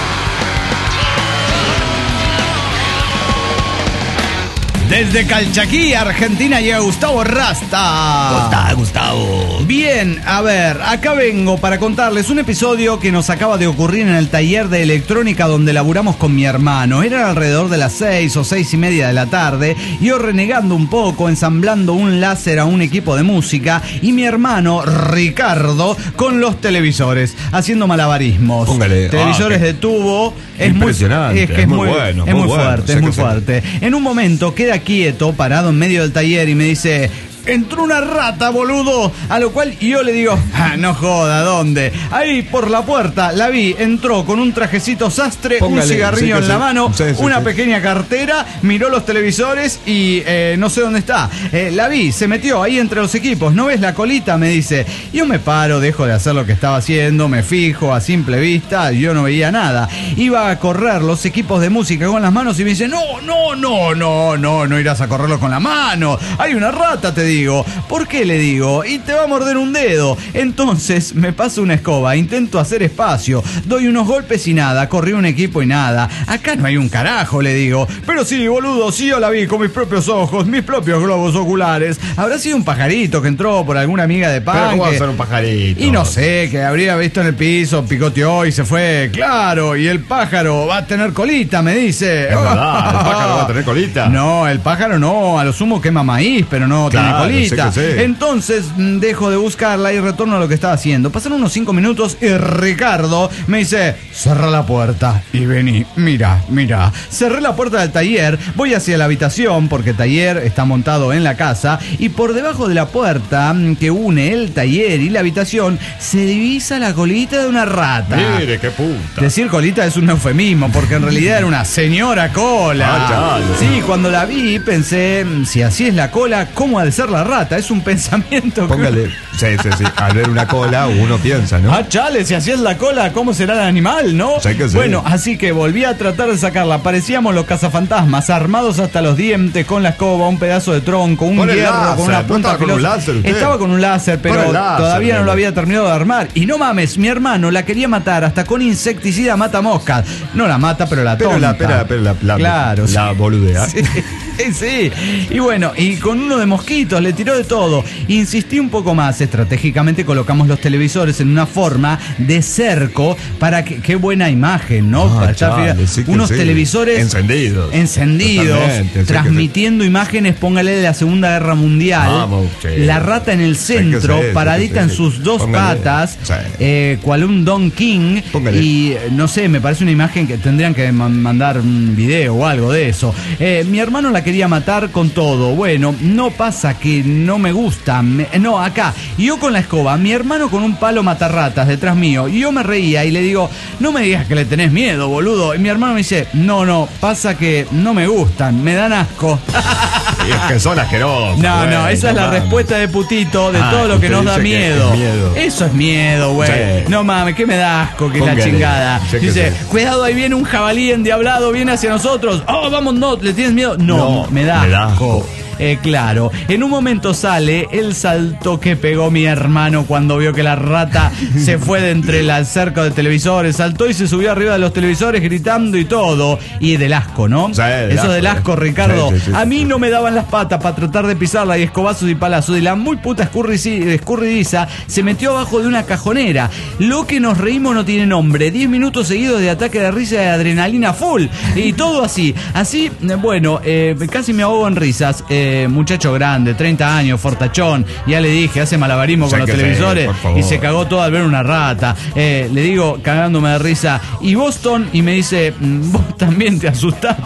Desde Calchaquí, Argentina, llega Gustavo Rasta. ¿Cómo está, Gustavo? Bien, a ver, acá vengo para contarles un episodio que nos acaba de ocurrir en el taller de electrónica donde laburamos con mi hermano. Eran alrededor de las seis o seis y media de la tarde, yo renegando un poco, ensamblando un láser a un equipo de música, y mi hermano Ricardo con los televisores, haciendo malabarismos. Póngale. Televisores Ah, de tubo. Es impresionante, muy, es que es, es muy muy, bueno, es muy muy bueno. fuerte, Sé es muy que se- fuerte. En un momento queda quieto, parado en medio del taller y me dice: entró una rata, boludo. A lo cual yo le digo: ah, no joda, ¿dónde? Ahí por la puerta la vi, entró con un trajecito sastre, Póngale, un cigarrillo sí que en la sí. mano, Sí, sí, una sí. pequeña cartera, miró los televisores y eh, no sé dónde está. Eh, la vi, se metió ahí entre los equipos. ¿No ves la colita? Me dice. Yo me paro, dejo de hacer lo que estaba haciendo, me fijo a simple vista, yo no veía nada. Iba a correr los equipos de música con las manos y me dice: no, no, no, no, no, no irás a correrlos con la mano. Hay una rata, te digo. ¿Por qué le digo? Y te va a morder un dedo. Entonces me paso una escoba, intento hacer espacio, doy unos golpes y nada, corrí un equipo y nada. Acá no hay un carajo, le digo. Pero sí, boludo, sí, yo la vi con mis propios ojos, mis propios globos oculares. Habrá sido un pajarito que entró por alguna amiga de pan. Pero ¿cómo va a que- ser un pajarito? Y no sé, que habría visto en el piso, picoteó y se fue. Claro, y el pájaro va a tener colita, me dice. Es verdad, ¿el pájaro va a tener colita? No, el pájaro no, a lo sumo quema maíz, pero no Claro, tiene colita. sé que sé. Entonces mm, dejo de buscarla y retorno a lo que estaba haciendo. Pasaron unos cinco minutos y Ricardo me dice: cerra la puerta y vení, mira, mira. Cerré la puerta del taller, voy hacia la habitación porque el taller está montado en la casa y por debajo de la puerta mm, que une el taller y la habitación se divisa la colita de una rata. Mire, qué puta. Decir colita es un eufemismo, porque en realidad era una señora cola. Ah, chale. Sí, cuando la vi pensé: si así es la cola, ¿cómo ha de ser la rata? Es un pensamiento que- Póngale. Sí, sí, sí. Al ver una cola, uno piensa, ¿no? Ah, chale, si así es la cola, ¿cómo será el animal, no? Sí que sí. Bueno, así que volví a tratar de sacarla. Parecíamos los cazafantasmas, armados hasta los dientes, con la escoba, un pedazo de tronco, un Con el hierro, láser. con una ¿No punta estaba con un filosa. láser usted? Estaba con un láser, pero Con el láser, todavía no lo nene. había terminado de armar. Y no mames, mi hermano la quería matar hasta con insecticida mata moscas. No la mata, pero la Pero tonta. la, pero, pero la, la, Claro, la sí. boludea. Sí, sí. Y bueno, y con uno de mosquitos le tiró de todo. Insistí un poco más. Estratégicamente colocamos los televisores en una forma de cerco para que. Qué buena imagen, ¿no? Ah, Para estar chale, fija- sí que unos sí. televisores Encendidos. encendidos, Totalmente, sí que transmitiendo imágenes, póngale, de la Segunda Guerra Mundial. Vamos, sí. La rata en el Sí que centro, sí, sí paradita que en sí. sus dos Póngale. patas, Sí. eh, cual un Don King. Póngale. Y eh, no sé, me parece una imagen que tendrían que man- mandar un video o algo de eso. Eh, mi hermano la quería matar con todo. Bueno, no pasa que no me gusta. Me- no, acá. Yo con la escoba, mi hermano con un palo matarratas detrás mío. Y yo me reía y le digo: no me digas que le tenés miedo, boludo. Y mi hermano me dice: no, no, pasa que no me gustan, me dan asco. Y es que son asquerosos. No, güey, no, esa es la mames. respuesta de putito de Ah, todo lo que usted nos da dice que miedo. es miedo. Eso es miedo, güey. Sí. No mames, que me da asco, que es la Póngale. chingada. Sí que Dice: sí. cuidado, ahí viene un jabalí endiablado, viene hacia nosotros. Oh, vamos, no, ¿le tienes miedo? No, No, me da me da asco. asco. Eh, claro, en un momento sale el salto que pegó mi hermano cuando vio que la rata se fue de entre la cerca de televisores, saltó y se subió arriba de los televisores gritando y todo. Y del asco, ¿no? Sí, del Eso asco, del asco, eh. Ricardo. Sí, sí, sí, A sí, mí sí. no me daban las patas para tratar de pisarla y escobazos y palazos. Y la muy puta escurrici- escurridiza se metió abajo de una cajonera. Lo que nos reímos no tiene nombre. Diez minutos seguidos de ataque de risa y de adrenalina full. Y todo así. Así, eh, bueno, eh, casi me ahogo en risas. Eh, muchacho grande, treinta años, fortachón. Ya le dije, hace malabarismo con Sí los que sí, televisores. por favor. Y se cagó todo al ver una rata. Eh, le digo, cagándome de risa: ¿y Boston? Y me dice: "Mm, vos también te asustás".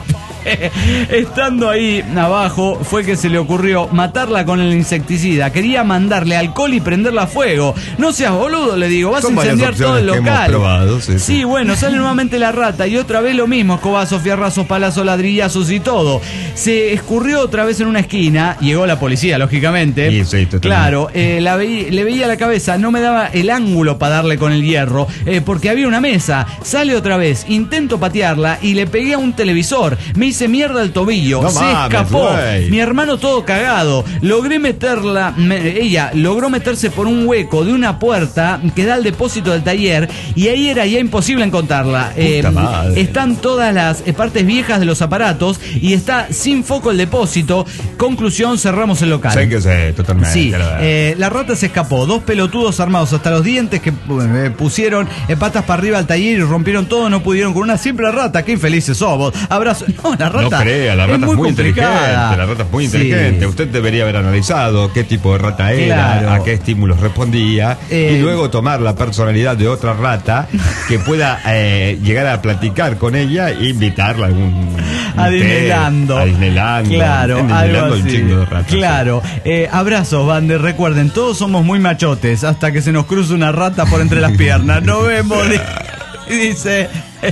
Estando ahí abajo, fue que se le ocurrió matarla con el insecticida. Quería mandarle alcohol y prenderla a fuego. No seas boludo, le digo, vas a incendiar todo el local. Probado, sí, sí. sí, bueno, sale nuevamente la rata y otra vez lo mismo, escobazos, fierrazos, palazos, ladrillazos y todo. Se escurrió otra vez en una esquina, llegó la policía, lógicamente. Sí, sí, totalmente. Claro, eh, la veí, le veía la cabeza, no me daba el ángulo para darle con el hierro, eh, porque había una mesa. Sale otra vez, intento patearla y le pegué a un televisor. Me hice mierda el tobillo, no se mames, escapó. güey. Mi hermano todo cagado. Logré meterla, me, ella logró meterse por un hueco de una puerta que da al depósito del taller y ahí era ya imposible encontrarla. Eh, están todas las partes viejas de los aparatos y está sin foco el depósito. Conclusión, cerramos el local. Sí, que sí, totalmente. Sí, eh, la rata se escapó. Dos pelotudos armados hasta los dientes que eh, pusieron eh, patas para arriba al taller y rompieron todo. No pudieron con una simple rata. Qué infelices somos. Abrazo. No, la rata. No crea, la rata es muy, muy inteligente. La rata es muy sí. inteligente. Usted debería haber analizado qué tipo de rata era, claro. a qué estímulos respondía eh, y luego tomar la personalidad de otra rata que pueda eh, llegar a platicar con ella e invitarla a algún a Disneyland. A Disneyland. Claro, algo así. Un chingo de ratas. Claro. Sí. Eh, abrazos, Bande. Recuerden, todos somos muy machotes hasta que se nos cruza una rata por entre las piernas. Nos vemos. Dice eh,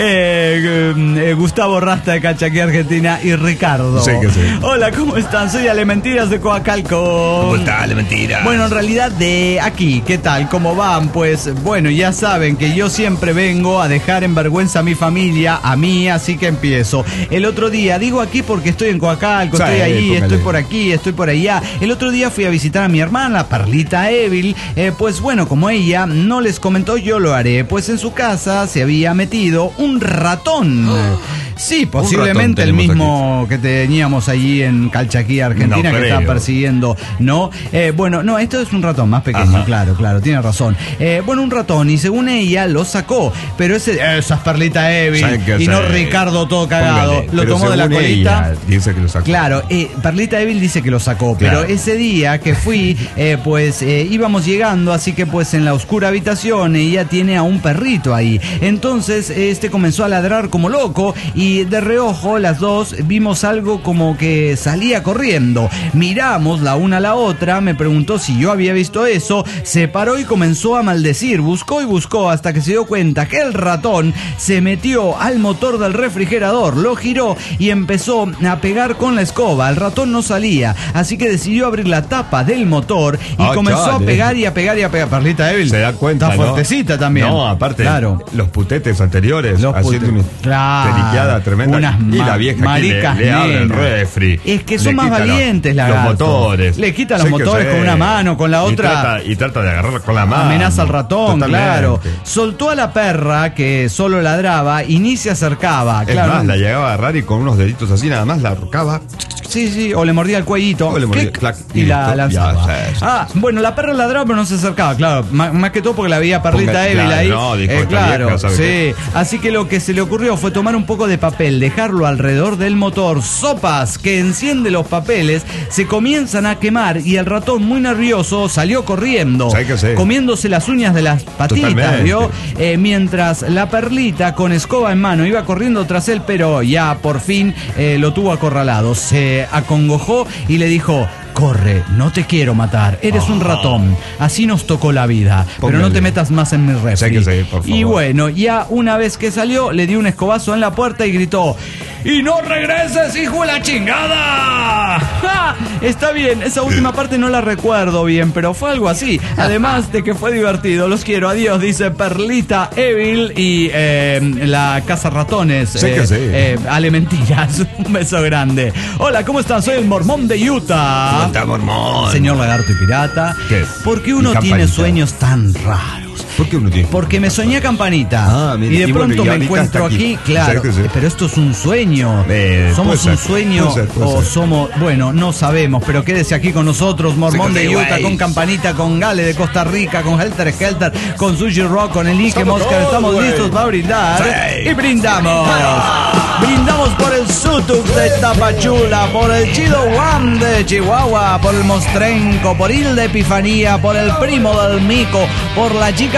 eh, Gustavo Rasta de Calchaquí, Argentina, y Ricardo. Sí, que sí. Hola, ¿cómo están? Soy Ale Mentiras de Coacalco. ¿Cómo está Ale Mentiras? Bueno, en realidad de aquí, ¿qué tal? ¿Cómo van? Pues bueno, ya saben que yo siempre vengo a dejar en vergüenza a mi familia, a mí, así que empiezo. El otro día, digo aquí porque estoy en Coacalco, sí, estoy ahí, póngale. Estoy por aquí, estoy por allá. El otro día fui a visitar a mi hermana, Perlita Evil. Eh, pues bueno, como ella no les comentó, yo lo haré. Pues en su casa se había metido un ratón. Oh. Sí, posiblemente el mismo aquí. Que teníamos allí en Calchaquí, Argentina, no que estaba persiguiendo, ¿no? Eh, bueno, no, esto es un ratón más pequeño, ajá. claro, claro, tiene razón. Eh, bueno, un ratón, y según ella lo sacó, pero ese, esa es Perlita Evil, y no Ricardo todo cagado, póngale, lo tomó de la colita. Dice que lo sacó. Claro, eh, Perlita Evil dice que lo sacó, claro. Pero ese día que fui, eh, pues eh, íbamos llegando, así que pues en la oscura habitación ella tiene a un perrito ahí. Entonces este comenzó a ladrar como loco y Y de reojo las dos vimos algo como que salía corriendo. Miramos la una a la otra, me preguntó si yo había visto eso, se paró y comenzó a maldecir, buscó y buscó hasta que se dio cuenta que el ratón se metió al motor del refrigerador, lo giró y empezó a pegar con la escoba. El ratón no salía, así que decidió abrir la tapa del motor y oh, comenzó chale. a pegar y a pegar y a pegar. Perlita Evil se da cuenta, está ¿no? fuertecita también. No, aparte, claro. los putetes anteriores los haciendo pute... claro. tremenda. Unas y la vieja maricas que le, le abre el refri. Es que son más valientes los, la los motores. Le quita los motores con una mano, con la otra. Y trata, y trata de agarrar con la mano. Amenaza al ratón, totalmente. Claro. Soltó a la perra que solo ladraba y ni se acercaba. Es claro. más, la llegaba a agarrar y con unos deditos así nada más la arrocaba. Sí, sí, o le mordía el cuellito. O le mordía, clac, y, y la lanzaba. Ya, ya, ya. Ah, bueno, la perra ladraba pero no se acercaba, claro. Más, más que todo porque la veía Perlita Evil claro, ahí. No, dijo, eh, claro, vieja, sí. Qué? Así que lo que se le ocurrió fue tomar un poco de papel, dejarlo alrededor del motor, sopas que enciende los papeles, se comienzan a quemar y el ratón muy nervioso salió corriendo, comiéndose las uñas de las patitas, ¿vio? Eh, mientras la Perlita con escoba en mano iba corriendo tras él, pero ya por fin eh, lo tuvo acorralado. Se acongojó y le dijo: corre, no te quiero matar, eres oh. un ratón, así nos tocó la vida, Póngale. pero no te metas más en mi refri. Que seguir, por favor. Y bueno, ya una vez que salió, le dio un escobazo en la puerta y gritó: ¡y no regreses, hijo de la chingada! ¡Ja! Está bien, esa última parte no la recuerdo bien, pero fue algo así. Además de que fue divertido, los quiero, adiós, dice Perlita Evil y eh, la Casa Ratones. Sí eh, que sí. eh, Ale Mentiras, un beso grande. Hola, ¿cómo están? Soy el Mormón de Utah. Está mormón. Señor Lagarto y Pirata. ¿Qué? ¿Por qué uno tiene sueños tan raros? ¿Por qué uno tiene? Porque me soñé a Campanita. Ah, mira, y de y pronto bueno, y me encuentro aquí, aquí claro. Sí. Pero esto es un sueño. Eh, ¿Somos un ser, sueño puede ser, puede o ser. somos.? Bueno, no sabemos, pero quédese aquí con nosotros. Mormón de Utah, guay. Con Campanita, con Gale de Costa Rica, con Helter Skelter, con Sushi Rock, con el Ike Mosca. Estamos wey. listos para brindar. Sí. Y brindamos. Brindamos por el Sutuk de Tapachula, por el Chido One de Chihuahua, por el Mostrenco, por Hilda Epifanía, por el primo del Mico, por la chica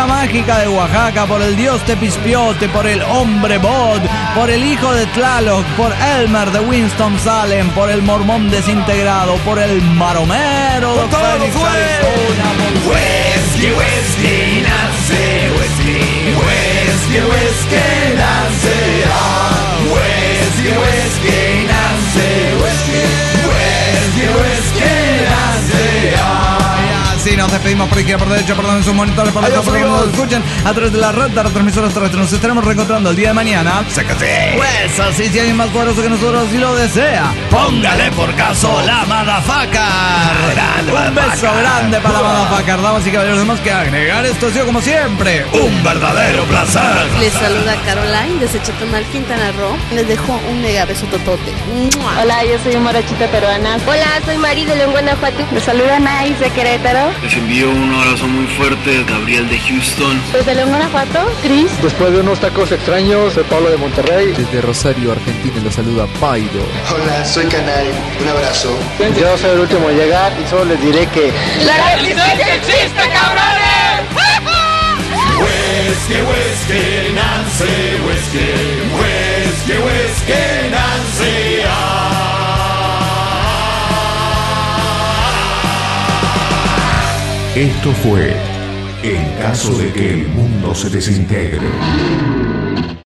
mágica de Oaxaca, por el dios Tepispiote, por el hombre Bod, por el hijo de Tlaloc, por Elmer de Winston-Salem, por el mormón desintegrado, por el maromero de Phoenix, Arizona. Whisky, whisky, Nancy, whisky, whisky, whisky, Nancy, ah, whisky, whisky, Nancy, whisky, whisky, whisky, Nancy, ah. Sí, nos despedimos por izquierda, por derecha, perdón, en sus monitores, por detrás, por donde nos escuchan a través de la red de retransmisoras terrestres. Nos estaremos reencontrando el día de mañana. Sácate. Pues así, si alguien más poderoso que nosotros así lo desea, Póngale por caso la motherfucker. Grande, un beso motherfucker. grande para la motherfucker. Damas y caballeros, tenemos que agregar esto ha sido como siempre Un verdadero placer. Les saluda Caroline desde Chetumal, Quintana Roo. Les dejo un mega beso totote. ¡Mua! Hola, yo soy Morochita peruana. Hola, soy Mari de León, Guanajuato. Les saluda Nice de Querétaro. Les envío un abrazo muy fuerte, Gabriel de Houston. Desde León, Guanajuato, Cris. Después de unos tacos extraños, soy Pablo de Monterrey. Desde Rosario, Argentina, los saluda Paido. Hola, soy Canal. Un abrazo. Yo soy el último a llegar y solo les diré que... ¡La resistencia existe, cabrones! Whisky, whisky, Nancy, whisky, whisky, whisky, Nancy, ah. Esto fue En caso de que el mundo se desintegre.